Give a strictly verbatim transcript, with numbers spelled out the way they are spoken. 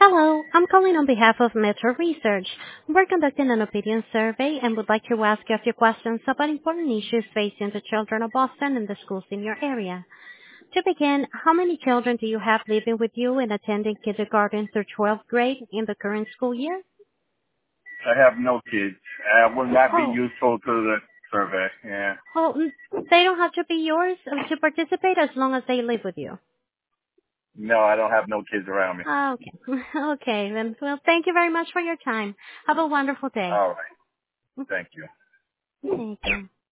Hello, I'm calling on behalf of Metro Research. We're conducting an opinion survey and would like to ask you a few questions about important issues facing the children of Boston and the schools in your area. To begin, how many children do you have living with you and attending kindergarten through twelfth grade in the current school year? I have no kids. I will not be Oh, useful to the survey. Yeah. oh, mm, they don't have to be yours uh, to participate as long as they live with you. No, I don't have no kids around me. Ah, okay. Okay, then. Well, thank you very much for your time. Have a wonderful day. All right. Thank you. Thank you.